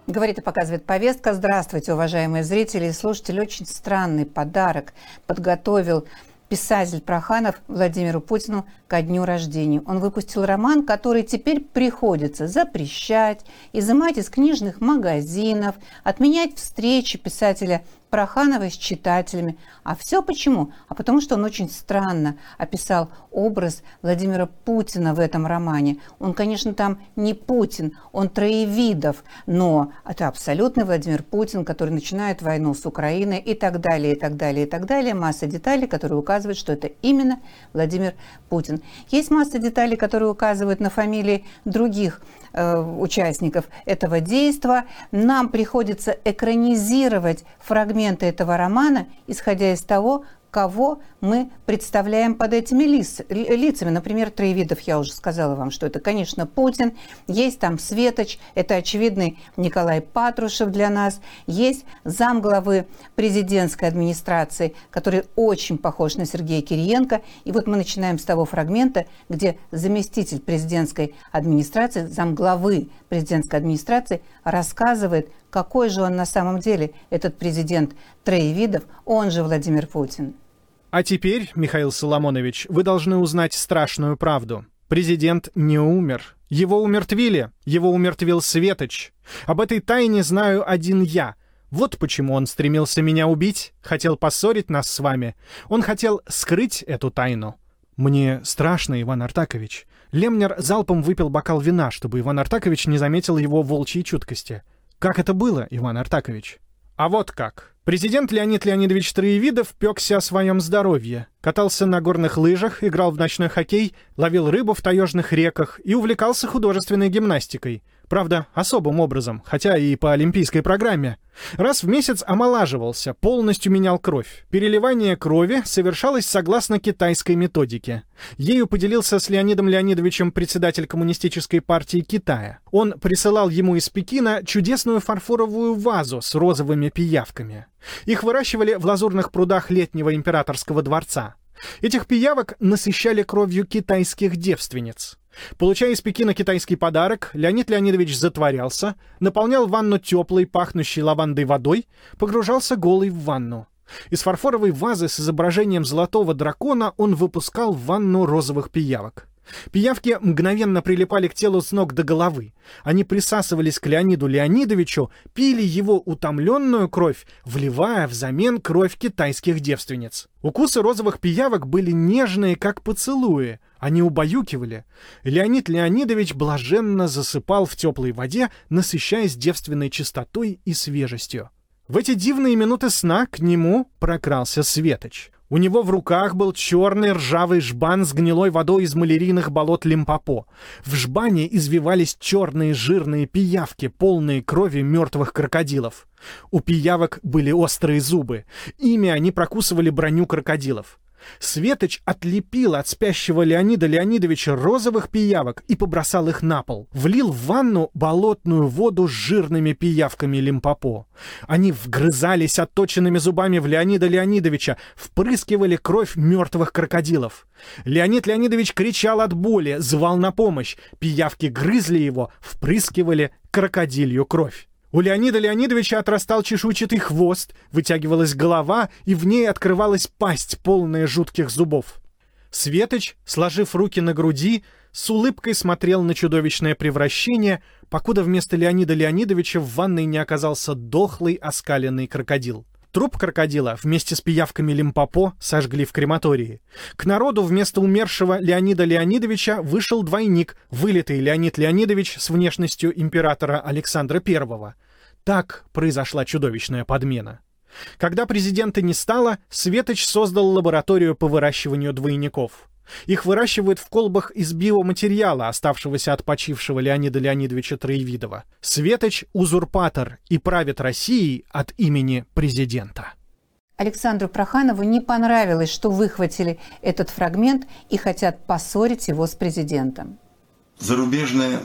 Говорит и показывает повестка. Здравствуйте, уважаемые зрители и слушатели. Очень странный подарок подготовил писатель Проханов Владимиру Путину ко дню рождения. Он выпустил роман, который теперь приходится запрещать, изымать из книжных магазинов, отменять встречи писателя Проханова с читателями. А все почему? А потому что он очень странно описал образ Владимира Путина в этом романе. Он, конечно, там не Путин, он Троевидов, но это абсолютный Владимир Путин, который начинает войну с Украиной и так далее, и так далее, и так далее. Масса деталей, которые указывают, что это именно Владимир Путин. Есть масса деталей, которые указывают на фамилии других участников этого действа. Нам приходится экранизировать фрагменты этого романа, исходя из того, кого мы представляем под этими лицами. Например, Троевидов, я уже сказала вам, что это, конечно, Путин. Есть там Светоч, это очевидный Николай Патрушев для нас. Есть замглавы президентской администрации, который очень похож на Сергея Кириенко. И вот мы начинаем с того фрагмента, где заместитель президентской администрации, замглавы президентской администрации рассказывает, какой же он на самом деле, этот президент Троевидов, он же Владимир Путин. А теперь, Михаил Соломонович, вы должны узнать страшную правду. Президент не умер. Его умертвили. Его умертвил Светоч. Об этой тайне знаю один я. Вот почему он стремился меня убить, хотел поссорить нас с вами. Он хотел скрыть эту тайну. Мне страшно, Иван Артакович. Лемнер залпом выпил бокал вина, чтобы Иван Артакович не заметил его волчьей чуткости. Как это было, Иван Артакович? А вот как. Президент Леонид Леонидович Троевидов пёкся о своем здоровье. Катался на горных лыжах, играл в ночной хоккей, ловил рыбу в таежных реках и увлекался художественной гимнастикой. Правда, особым образом, хотя и по олимпийской программе. Раз в месяц омолаживался, полностью менял кровь. Переливание крови совершалось согласно китайской методике. Ею поделился с Леонидом Леонидовичем председатель Коммунистической партии Китая. Он присылал ему из Пекина чудесную фарфоровую вазу с розовыми пиявками. Их выращивали в лазурных прудах летнего императорского дворца. Этих пиявок насыщали кровью китайских девственниц. Получая из Пекина китайский подарок, Леонид Леонидович затворялся, наполнял ванну теплой, пахнущей лавандой водой, погружался голый в ванну. Из фарфоровой вазы с изображением золотого дракона он выпускал в ванну розовых пиявок. Пиявки мгновенно прилипали к телу с ног до головы. Они присасывались к Леониду Леонидовичу, пили его утомленную кровь, вливая взамен кровь китайских девственниц. Укусы розовых пиявок были нежные, как поцелуи. Они убаюкивали. Леонид Леонидович блаженно засыпал в теплой воде, насыщаясь девственной чистотой и свежестью. В эти дивные минуты сна к нему прокрался Светоч. У него в руках был черный ржавый жбан с гнилой водой из малярийных болот Лимпопо. В жбане извивались черные жирные пиявки, полные крови мертвых крокодилов. У пиявок были острые зубы. Ими они прокусывали броню крокодилов. Светоч отлепил от спящего Леонида Леонидовича розовых пиявок и побросал их на пол. Влил в ванну болотную воду с жирными пиявками Лимпопо. Они вгрызались отточенными зубами в Леонида Леонидовича, впрыскивали кровь мертвых крокодилов. Леонид Леонидович кричал от боли, звал на помощь. Пиявки грызли его, впрыскивали крокодилью кровь. У Леонида Леонидовича отрастал чешуйчатый хвост, вытягивалась голова, и в ней открывалась пасть, полная жутких зубов. Светоч, сложив руки на груди, с улыбкой смотрел на чудовищное превращение, покуда вместо Леонида Леонидовича в ванной не оказался дохлый оскаленный крокодил. Труп крокодила вместе с пиявками Лимпопо сожгли в крематории. К народу вместо умершего Леонида Леонидовича вышел двойник, вылитый Леонид Леонидович с внешностью императора Александра I. Так произошла чудовищная подмена. Когда президента не стало, Светоч создал лабораторию по выращиванию двойников. Их выращивают в колбах из биоматериала, оставшегося от почившего Леонида Леонидовича Троевидова. Светоч — узурпатор и правит Россией от имени президента. Александру Проханову не понравилось, что выхватили этот фрагмент и хотят поссорить его с президентом. Зарубежные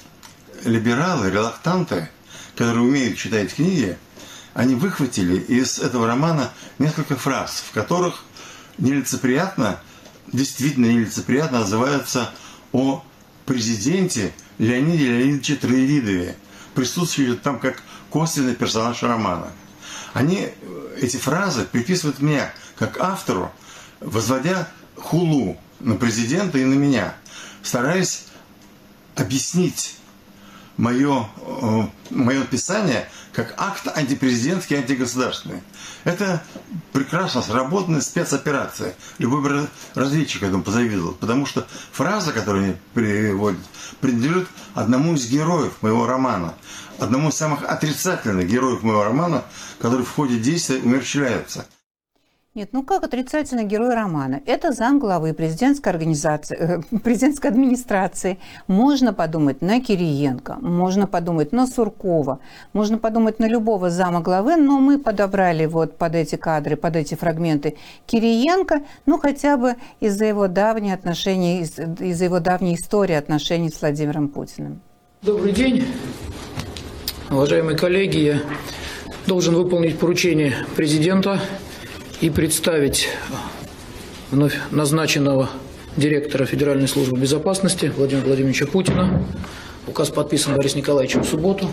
либералы, релактанты, которые умеют читать книги, они выхватили из этого романа несколько фраз, в которых нелицеприятно, действительно нелицеприятно отзываются о президенте Леониде Леонидовиче Троевидове, присутствующий там как косвенный персонаж романа. Они эти фразы приписывают мне, как автору, возводя хулу на президента и на меня, стараясь объяснить мое писание как акт антипрезидентский, антигосударственный. Это прекрасно сработанная спецоперация. Любой бы разведчик этому позавидовал, потому что фраза, которую они приводят, принадлежит одному из героев моего романа, одному из самых отрицательных героев моего романа, который в ходе действия умерщвляется. Нет, ну как отрицательный герой романа? Это замглавы президентской администрации. Можно подумать на Кириенко, можно подумать на Суркова, можно подумать на любого замглавы, но мы подобрали вот под эти кадры, под эти фрагменты Кириенко, ну хотя бы из-за его давние отношения, из-за его давней истории отношений с Владимиром Путиным. Добрый день, уважаемые коллеги. Я должен выполнить поручение президента и представить вновь назначенного директора Федеральной службы безопасности Владимира Владимировича Путина. Указ подписан Борисом Николаевичем в субботу.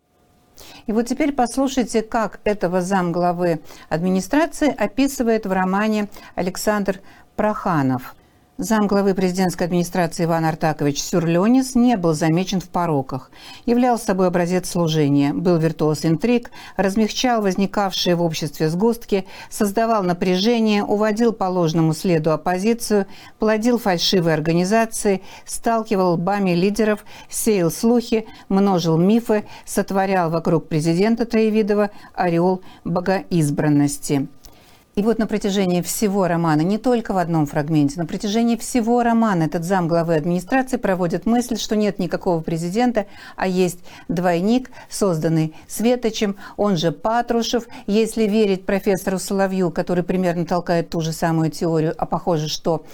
И вот теперь послушайте, как этого замглавы администрации описывает в романе Александр Проханов. Замглавы президентской администрации Иван Артакович Сюрлёнис не был замечен в пороках. Являл собой образец служения, был виртуоз интриг, размягчал возникавшие в обществе сгустки, создавал напряжение, уводил по ложному следу оппозицию, плодил фальшивые организации, сталкивал лбами лидеров, сеял слухи, множил мифы, сотворял вокруг президента Троевидова ореол богоизбранности. И вот на протяжении всего романа, не только в одном фрагменте, на протяжении всего романа этот замглавы администрации проводит мысль, что нет никакого президента, а есть двойник, созданный Светочем, он же Патрушев. Если верить профессору Соловью, который примерно толкает ту же самую теорию, а похоже, что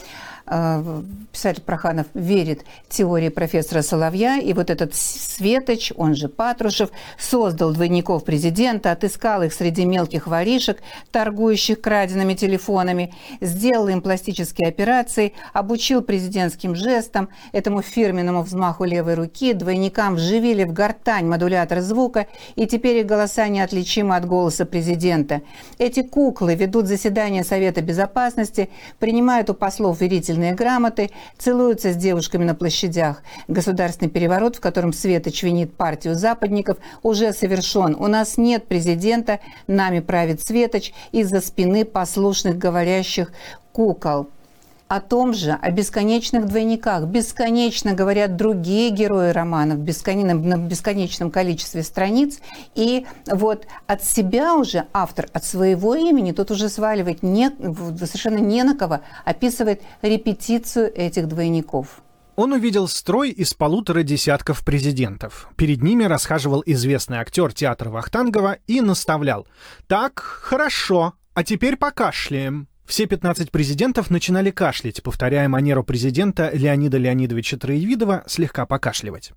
писатель Проханов верит теории профессора Соловья, и вот этот Светоч, он же Патрушев, создал двойников президента, отыскал их среди мелких воришек, торгующих краденными телефонами, сделал им пластические операции, обучил президентским жестам, этому фирменному взмаху левой руки, двойникам вживили в гортань модулятор звука, и теперь их голоса неотличимы от голоса президента. Эти куклы ведут заседания Совета Безопасности, принимают у послов верительные грамоты, целуются с девушками на площадях. Государственный переворот, в котором Светоч винит партию западников, уже совершен. У нас нет президента, нами правит Светоч из-за спины послушных говорящих кукол. О том же, о бесконечных двойниках, бесконечно говорят другие герои романов, на бесконечном количестве страниц. И вот от себя уже автор, от своего имени, тут уже сваливать совершенно не на кого, описывает репетицию этих двойников. Он увидел строй из 1,5 десятков президентов. Перед ними расхаживал известный актер театра Вахтангова и наставлял: «Так, хорошо, а теперь покашляем». Все 15 президентов начинали кашлять, повторяя манеру президента Леонида Леонидовича Троевидова слегка покашливать.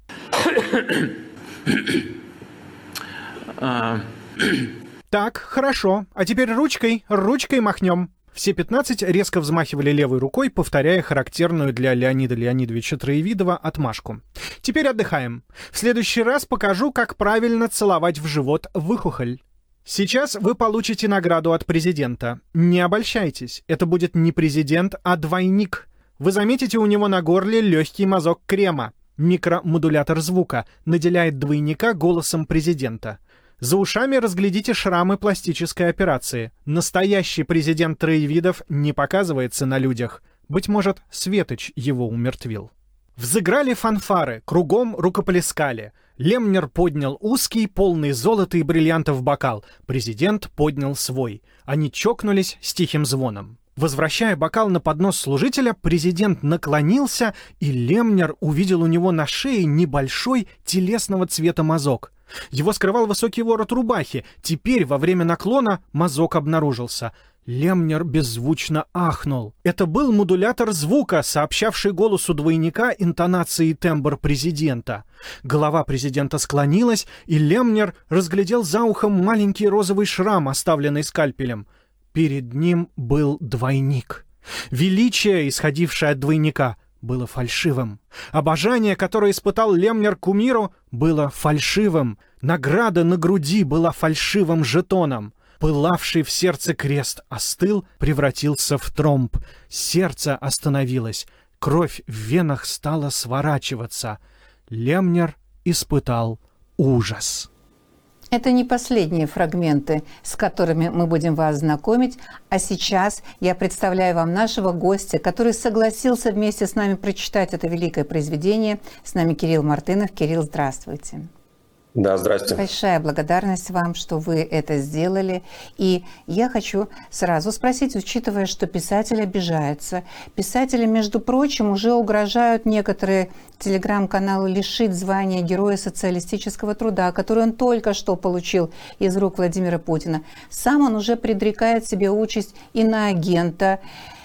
«Так, хорошо, а теперь ручкой махнем». Все 15 резко взмахивали левой рукой, повторяя характерную для Леонида Леонидовича Троевидова отмашку. «Теперь отдыхаем. В следующий раз покажу, как правильно целовать в живот выхухоль». Сейчас вы получите награду от президента. Не обольщайтесь, это будет не президент, а двойник. Вы заметите у него на горле легкий мазок крема. Микромодулятор звука наделяет двойника голосом президента. За ушами разглядите шрамы пластической операции. Настоящий президент Троевидов не показывается на людях. Быть может, Светоч его умертвил. Взыграли фанфары, кругом рукоплескали. Лемнер поднял узкий, полный золота и бриллиантов бокал. Президент поднял свой. Они чокнулись с тихим звоном. Возвращая бокал на поднос служителя, президент наклонился, и Лемнер увидел у него на шее небольшой телесного цвета мазок. Его скрывал высокий ворот рубахи. Теперь, во время наклона, мазок обнаружился. Лемнер беззвучно ахнул. Это был модулятор звука, сообщавший голосу двойника интонации и тембр президента. Голова президента склонилась, и Лемнер разглядел за ухом маленький розовый шрам, оставленный скальпелем. Перед ним был двойник. Величие, исходившее от двойника, было фальшивым. Обожание, которое испытал Лемнер к кумиру, было фальшивым. Награда на груди была фальшивым жетоном. Пылавший в сердце крест остыл, превратился в тромб. Сердце остановилось, кровь в венах стала сворачиваться. Лемнер испытал ужас. Это не последние фрагменты, с которыми мы будем вас знакомить, а сейчас я представляю вам нашего гостя, который согласился вместе с нами прочитать это великое произведение. С нами Кирилл Мартынов. Кирилл, здравствуйте. Да, здрасте. Большая благодарность вам, что вы это сделали. И я хочу сразу спросить, учитывая, что писатель обижается. Писатели, между прочим, уже угрожают некоторые телеграм-каналы лишить звания Героя социалистического труда, который он только что получил из рук Владимира Путина. Сам он уже предрекает себе участь иноагента.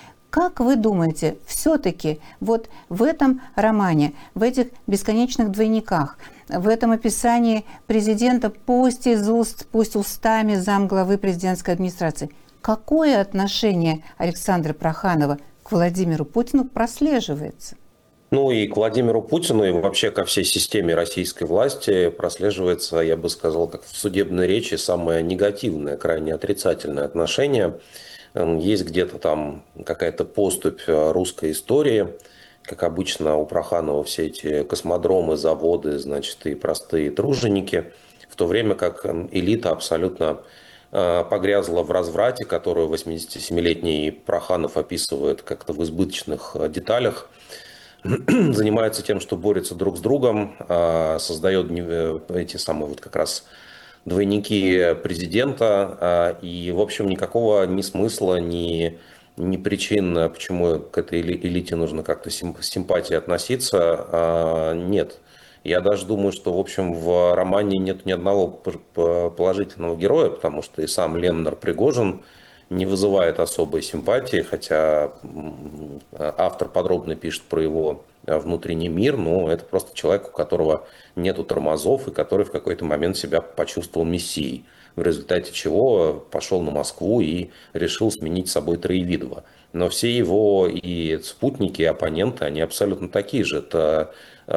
Как вы думаете, все-таки вот в этом романе, в этих бесконечных двойниках, в этом описании президента, пусть из уст, пусть устами замглавы президентской администрации, какое отношение Александра Проханова к Владимиру Путину прослеживается? Ну и к Владимиру Путину, и вообще ко всей системе российской власти прослеживается, я бы сказал, как в судебной речи, самое негативное, крайне отрицательное отношение. Есть где-то там какая-то поступь русской истории. Как обычно, у Проханова все эти космодромы, заводы, значит, и простые труженики. В то время как элита абсолютно погрязла в разврате, которую 87-летний Проханов описывает как-то в избыточных деталях. Занимается тем, что борется друг с другом, создает эти самые вот как раз двойники президента, и, в общем, никакого ни смысла, ни причин, почему к этой элите нужно как-то с симпатией относиться, нет. Я даже думаю, что, в общем, в романе нет ни одного положительного героя, потому что и сам Лемнер Пригожин не вызывает особой симпатии, хотя автор подробно пишет про его внутренний мир, но это просто человек, у которого нету тормозов и который в какой-то момент себя почувствовал мессией, в результате чего пошел на Москву и решил сменить собой Троевидова. Но все его и спутники, и оппоненты, они абсолютно такие же. Это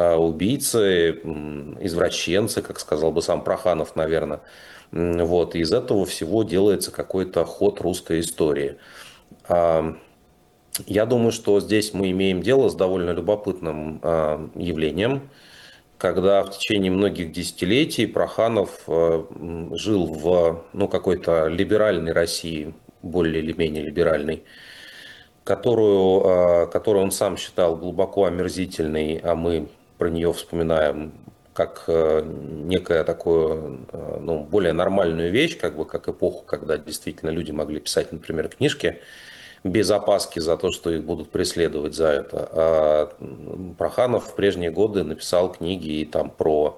убийцы, извращенцы, как сказал бы сам Проханов, наверное. Вот. И из этого всего делается какой-то ход русской истории. Я думаю, что здесь мы имеем дело с довольно любопытным явлением, когда в течение многих десятилетий Проханов жил в какой-то либеральной России, более или менее либеральной, которую он сам считал глубоко омерзительной, а мы про нее вспоминаем как некая такую, более нормальную вещь, как эпоху, когда действительно люди могли писать, например, книжки без опаски за то, что их будут преследовать за это. А Проханов в прежние годы написал книги и там про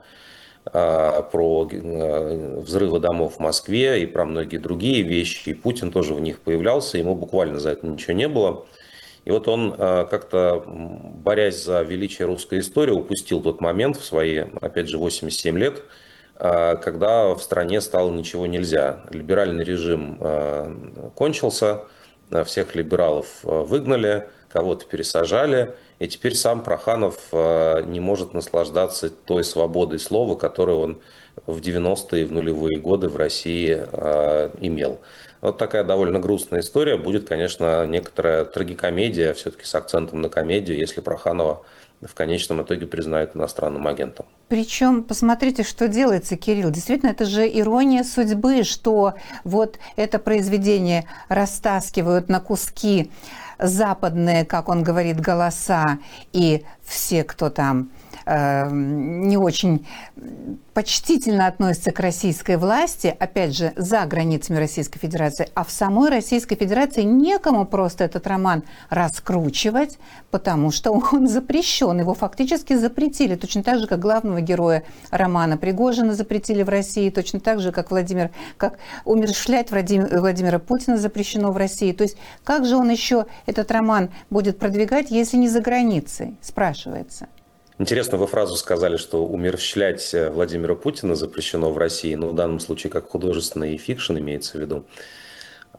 взрывы домов в Москве и про многие другие вещи. И Путин тоже в них появлялся, ему буквально за это ничего не было. И вот он как-то, борясь за величие русской истории, упустил тот момент в свои, опять же, 87 лет, когда в стране стало ничего нельзя. Либеральный режим кончился, всех либералов выгнали, кого-то пересажали, и теперь сам Проханов не может наслаждаться той свободой слова, которую он в 90-е и в нулевые годы в России имел. Вот такая довольно грустная история. Будет, конечно, некоторая трагикомедия, все-таки с акцентом на комедию, если Проханова в конечном итоге признают иностранным агентом. Причем, посмотрите, что делается, Кирилл. Действительно, это же ирония судьбы, что вот это произведение растаскивают на куски западные, как он говорит, голоса, и все, кто там не очень почтительно относятся к российской власти, опять же, за границами Российской Федерации, а в самой Российской Федерации некому просто этот роман раскручивать, потому что он запрещен, его фактически запретили, точно так же, как главного героя романа Пригожина запретили в России, точно так же, как умерщвлять Владимира Путина запрещено в России. То есть как же он еще этот роман будет продвигать, если не за границей, спрашивается. Интересно, вы фразу сказали, что умерщвлять Владимира Путина запрещено в России, но в данном случае как художественный фикшн имеется в виду.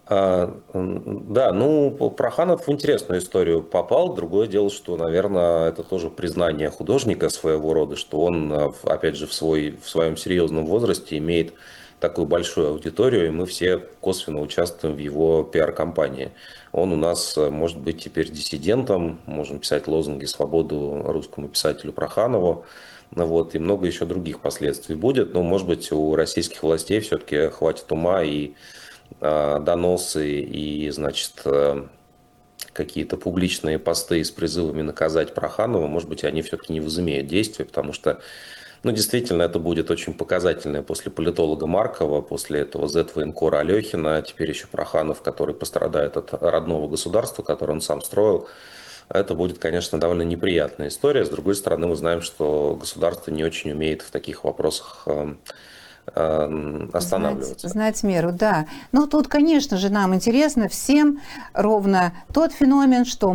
Да, Проханов в интересную историю попал. Другое дело, что, наверное, это тоже признание художника своего рода, что он, опять же, в своем серьезном возрасте имеет такую большую аудиторию, и мы все косвенно участвуем в его пиар-компании. Он у нас может быть теперь диссидентом, можем писать лозунги «Свободу русскому писателю Проханову», и много еще других последствий будет. Но, может быть, у российских властей все-таки хватит ума и доносы и, какие-то публичные посты с призывами наказать Проханова, может быть, они все-таки не возымеют действия, потому что, действительно, это будет очень показательное после политолога Маркова, после этого зет-военкора Алехина, а теперь еще Проханов, который пострадает от родного государства, которое он сам строил. Это будет, конечно, довольно неприятная история. С другой стороны, мы знаем, что государство не очень умеет в таких вопросах останавливаться. Знать меру, да. Но тут, конечно же, нам интересно всем ровно тот феномен, что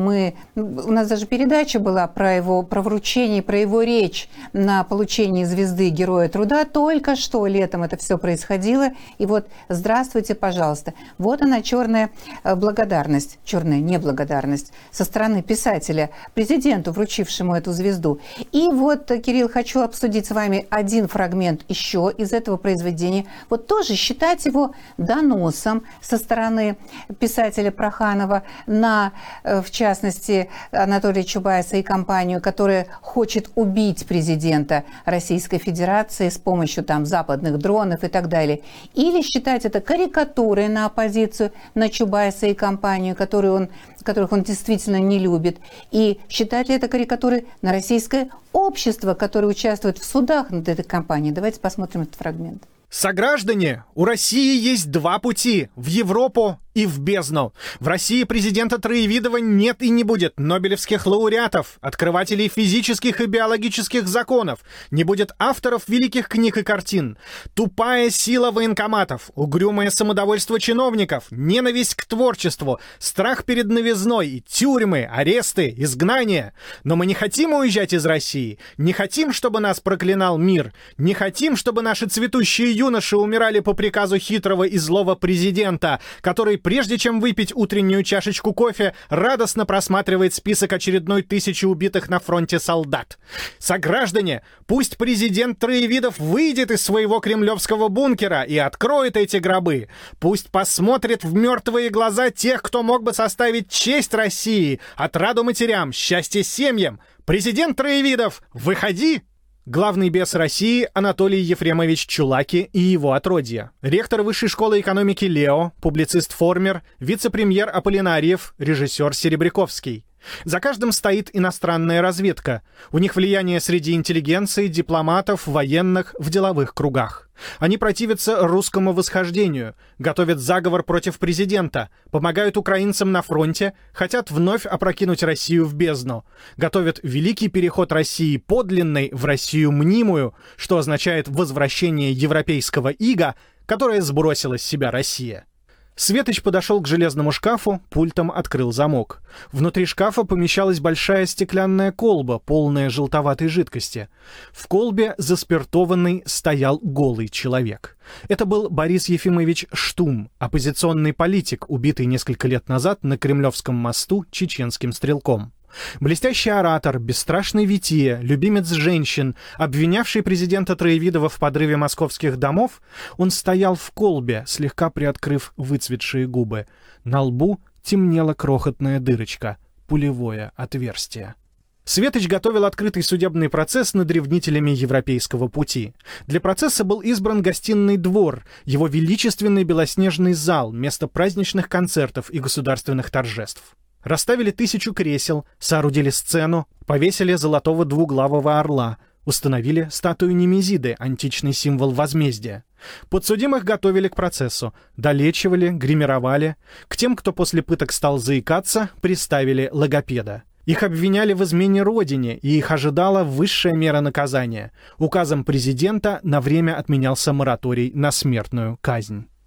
у нас даже передача была про вручение, про его речь на получении звезды Героя Труда. Только что летом это все происходило. И вот, здравствуйте, пожалуйста. Вот она, черная благодарность, черная неблагодарность со стороны писателя президенту, вручившему эту звезду. И вот, Кирилл, хочу обсудить с вами один фрагмент еще из этого произведения. Вот тоже считать его доносом со стороны писателя Проханова на, в частности, Анатолия Чубайса и компанию, которая хочет убить президента Российской Федерации с помощью западных дронов и так далее. Или считать это карикатурой на оппозицию, на Чубайса и компанию, которых он действительно не любит. И считать ли это карикатурой на российское общество, которое участвует в судах над этой компанией? Давайте посмотрим этот фрагмент. Сограждане, у России есть два пути – в Европу и в бездну. В России президента Троевидова нет и не будет нобелевских лауреатов, открывателей физических и биологических законов, не будет авторов великих книг и картин. Тупая сила военкоматов, угрюмое самодовольство чиновников, ненависть к творчеству, страх перед новизной, тюрьмы, аресты, изгнания. Но мы не хотим уезжать из России, не хотим, чтобы нас проклинал мир, не хотим, чтобы наши цветущие юноши умирали по приказу хитрого и злого президента, который, прежде чем выпить утреннюю чашечку кофе, радостно просматривает список очередной 1000 убитых на фронте солдат. Сограждане, пусть президент Троевидов выйдет из своего кремлевского бункера и откроет эти гробы. Пусть посмотрит в мертвые глаза тех, кто мог бы составить честь России, отраду матерям, счастье семьям. Президент Троевидов, выходи! Главный бес России Анатолий Ефремович Чулаки и его отродье. Ректор Высшей школы экономики ЛЕО, публицист Формер, вице-премьер Аполлинариев, режиссер Серебряковский. За каждым стоит иностранная разведка. У них влияние среди интеллигенции, дипломатов, военных, в деловых кругах. Они противятся русскому восхождению, готовят заговор против президента, помогают украинцам на фронте, хотят вновь опрокинуть Россию в бездну, готовят великий переход России подлинной в Россию мнимую, что означает возвращение европейского ига, которое сбросила с себя Россия. Светоч подошел к железному шкафу, пультом открыл замок. Внутри шкафа помещалась большая стеклянная колба, полная желтоватой жидкости. В колбе, заспиртованный, стоял голый человек. Это был Борис Ефимович Штум, оппозиционный политик, убитый несколько лет назад на Кремлевском мосту чеченским стрелком. Блестящий оратор, бесстрашный вития, любимец женщин, обвинявший президента Троевидова в подрыве московских домов, он стоял в колбе, слегка приоткрыв выцветшие губы. На лбу темнела крохотная дырочка, пулевое отверстие. Светоч готовил открытый судебный процесс над ревнителями европейского пути. Для процесса был избран гостиный двор, его величественный белоснежный зал, место праздничных концертов и государственных торжеств. Расставили 1000 кресел, соорудили сцену, повесили золотого двуглавого орла, установили статую Немезиды, античный символ возмездия. Подсудимых готовили к процессу, долечивали, гримировали. К тем, кто после пыток стал заикаться, приставили логопеда. Их обвиняли в измене родине, и их ожидала высшая мера наказания. Указом президента на время отменялся мораторий на смертную казнь.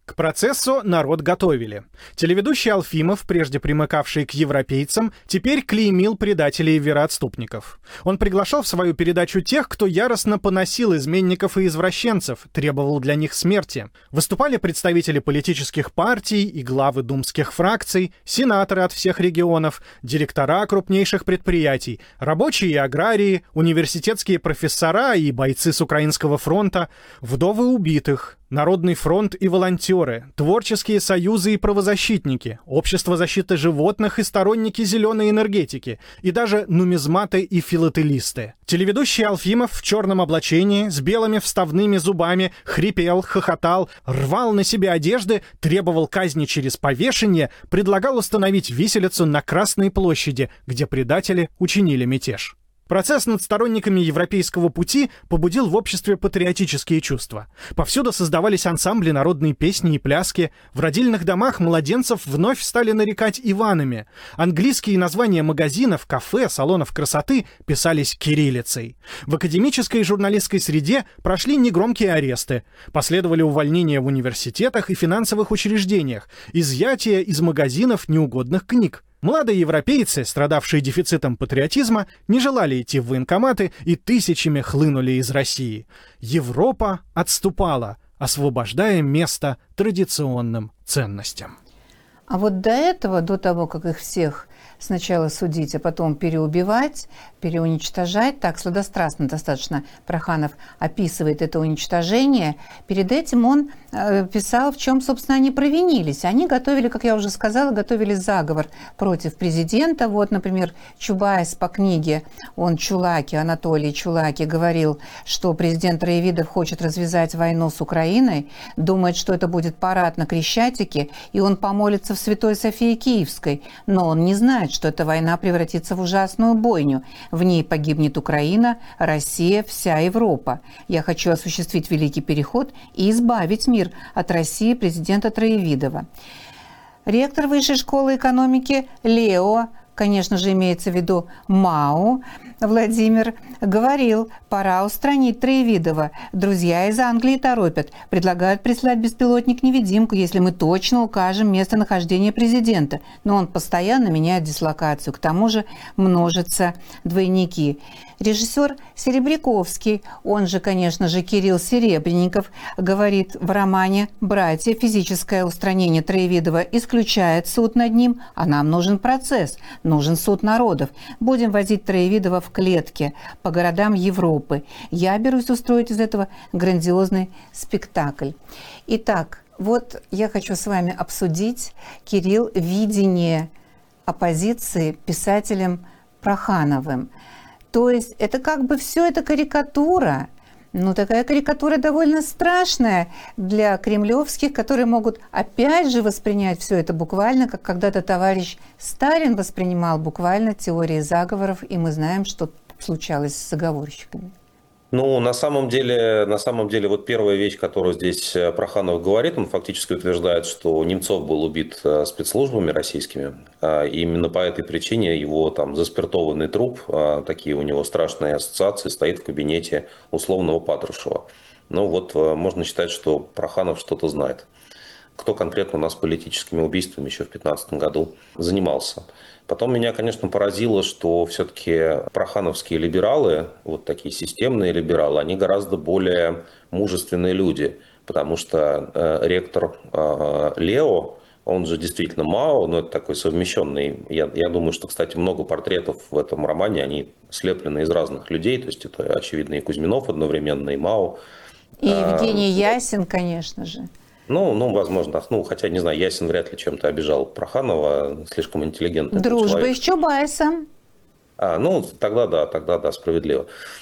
К процессу народ готовили. Телеведущий Алфимов, прежде примыкавший к европейцам, теперь клеймил предателей и вероотступников. Он приглашал в свою передачу тех, кто яростно поносил изменников и извращенцев, требовал для них смерти. Выступали представители политических партий и главы думских фракций, сенаторы от всех регионов, директора крупнейших предприятий, рабочие и аграрии, университетские профессора и бойцы с Украинского фронта, вдовы убитых, Народный фронт и волонтеры, творческие союзы и правозащитники, общество защиты животных и сторонники зеленой энергетики, и даже нумизматы и филателисты. Телеведущий Алфимов в черном облачении, с белыми вставными зубами, хрипел, хохотал, рвал на себе одежды, требовал казни через повешение, предлагал установить виселицу на Красной площади, где предатели учинили мятеж. Процесс над сторонниками европейского пути побудил в обществе патриотические чувства. Повсюду создавались ансамбли народной песни и пляски. В родильных домах младенцев вновь стали нарекать Иванами. Английские названия магазинов, кафе, салонов красоты писались кириллицей. В академической и журналистской среде прошли негромкие аресты. Последовали увольнения в университетах и финансовых учреждениях, изъятие из магазинов неугодных книг. Молодые европейцы, страдавшие дефицитом патриотизма, не желали идти в военкоматы и тысячами хлынули из России. Европа отступала, освобождая место традиционным ценностям. А вот до этого, до того, как их всех сначала судить, а потом переубивать, переуничтожать, так сладострастно достаточно Проханов описывает это уничтожение, перед этим он писал, в чем, собственно, они провинились. Они готовили, как я уже сказала, готовили заговор против президента. Вот, например, Чубайс по книге, Анатолий Чулаки, говорил, что президент Троевидов хочет развязать войну с Украиной, думает, что это будет парад на Крещатике, и он помолится в Святой Софии Киевской, но он не знает, что эта война превратится в ужасную бойню. В ней погибнет Украина, Россия, вся Европа. Я хочу осуществить Великий Переход и избавить мир от России президента Троевидова. Ректор Высшей школы экономики Лео, конечно же, имеется в виду Мао, Владимир, говорил, пора устранить Троевидова. Друзья из Англии торопят, предлагают прислать беспилотник-невидимку, если мы точно укажем местонахождение президента. Но он постоянно меняет дислокацию, к тому же множатся двойники. Режиссер Серебряковский, он же, конечно же, Кирилл Серебренников, говорит в романе «Братья», физическое устранение Троевидова исключает суд над ним, а нам нужен процесс, нужен суд народов. Будем возить Троевидова в клетке по городам Европы. Я берусь устроить из этого грандиозный спектакль. Итак, вот я хочу с вами обсудить, Кирилл, видение оппозиции писателем Прохановым. То есть это как бы все это карикатура, но такая карикатура довольно страшная для кремлевских, которые могут опять же воспринять все это буквально, как когда-то товарищ Сталин воспринимал буквально теории заговоров, и мы знаем, что случалось с заговорщиками. Ну, на самом деле, вот первая вещь, которую здесь Проханов говорит, он фактически утверждает, что Немцов был убит спецслужбами российскими. И именно по этой причине его там заспиртованный труп, такие у него страшные ассоциации, стоит в кабинете условного Патрушева. Ну вот, можно считать, что Проханов что-то знает. Кто конкретно у нас политическими убийствами еще в 2015 году занимался. Потом меня, конечно, поразило, что все-таки прохановские либералы, вот такие системные либералы, они гораздо более мужественные люди, потому что ректор Лео, он же действительно Мао, но это такой совмещенный. Я думаю, что, кстати, много портретов в этом романе, они слеплены из разных людей, то есть это, очевидно, и Кузьминов одновременно, и Мао. И Евгений Ясин, конечно же. Ну, возможно. Хотя, не знаю, Ясин вряд ли чем-то обижал Проханова, слишком интеллигентный Дружба человек. с Чубайсом. Тогда да, справедливо.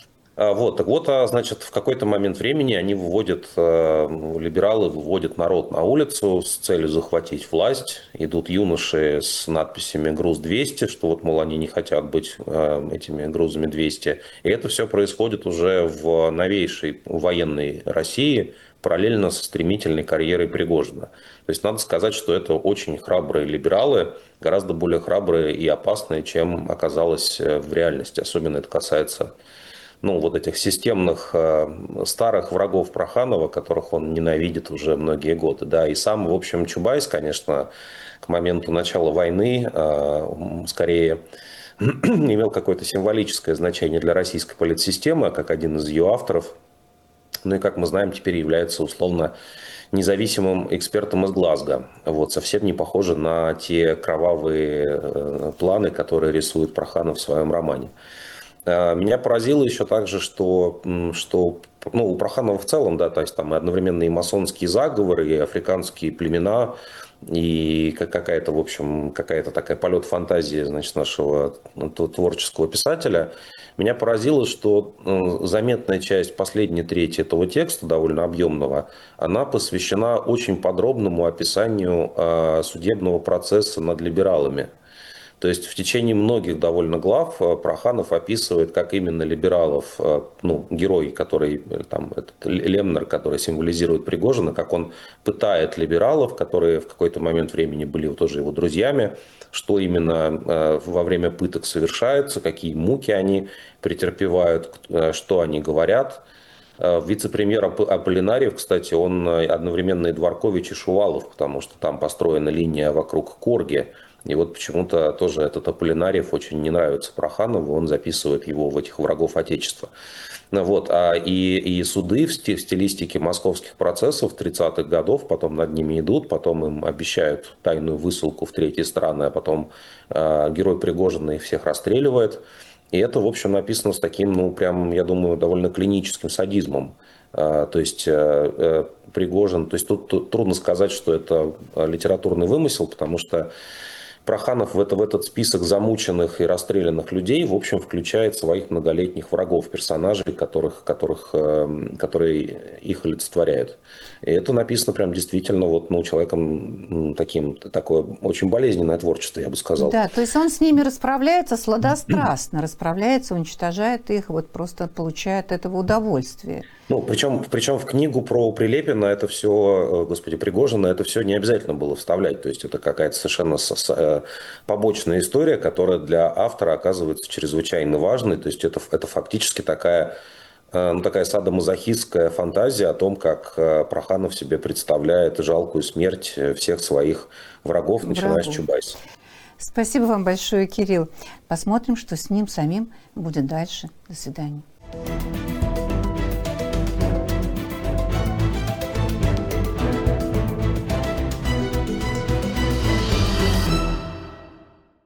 Значит, в какой-то момент времени они либералы выводят народ на улицу с целью захватить власть. Идут юноши с надписями «Груз-200», что вот, мол, они не хотят быть этими грузами 200. И это все происходит уже в новейшей военной России, параллельно со стремительной карьерой Пригожина. То есть надо сказать, что это очень храбрые либералы, гораздо более храбрые и опасные, чем оказалось в реальности. Особенно это касается вот этих системных старых врагов Проханова, которых он ненавидит уже многие годы. Да. И сам, в общем, Чубайс, конечно, к моменту начала войны скорее имел какое-то символическое значение для российской политсистемы, как один из ее авторов. Ну и, как мы знаем, теперь является условно независимым экспертом из Глазго. Вот, совсем не похоже на те кровавые планы, которые рисует Проханов в своем романе. Меня поразило еще также, что у Проханова в целом, да, то есть там и одновременно и масонские заговоры, и африканские племена, и какая-то, в общем, какая-то такая полет фантазии, значит, нашего творческого писателя. Меня поразило, что заметная часть, последней трети этого текста, довольно объемного, она посвящена очень подробному описанию судебного процесса над либералами. То есть в течение многих довольно глав Проханов описывает, как именно либералов, герой, который, там, этот Лемнер, который символизирует Пригожина, как он пытает либералов, которые в какой-то момент времени были тоже его друзьями, что именно во время пыток совершается, какие муки они претерпевают, что они говорят. Вице-премьер Аполлинариев, кстати, он одновременно и Дворкович, и Шувалов, потому что там построена линия вокруг Корги. И вот почему-то тоже этот Аполлинариев очень не нравится Проханову, он записывает его в этих врагов Отечества. Вот. И суды в стилистике московских процессов 30-х годов, потом над ними идут, потом им обещают тайную высылку в третьи страны, а потом герой Пригожина их всех расстреливает. И это, в общем, написано с таким, прям, я думаю, довольно клиническим садизмом. То есть Пригожин, то есть тут трудно сказать, что это литературный вымысел, потому что Проханов в этот список замученных и расстрелянных людей, в общем, включает своих многолетних врагов, персонажей, которые их олицетворяют. И это написано прям действительно человеком такое очень болезненное творчество, я бы сказал. Да, то есть он с ними расправляется сладострастно, расправляется, уничтожает их, просто получает от этого удовольствие. Причем в книгу про Прилепина это все, Пригожина, это все не обязательно было вставлять. То есть это какая-то совершенно побочная история, которая для автора оказывается чрезвычайно важной. То есть это фактически такая садомазохистская фантазия о том, как Проханов себе представляет жалкую смерть всех своих врагов, начиная с Чубайса. Спасибо вам большое, Кирилл. Посмотрим, что с ним самим будет дальше. До свидания.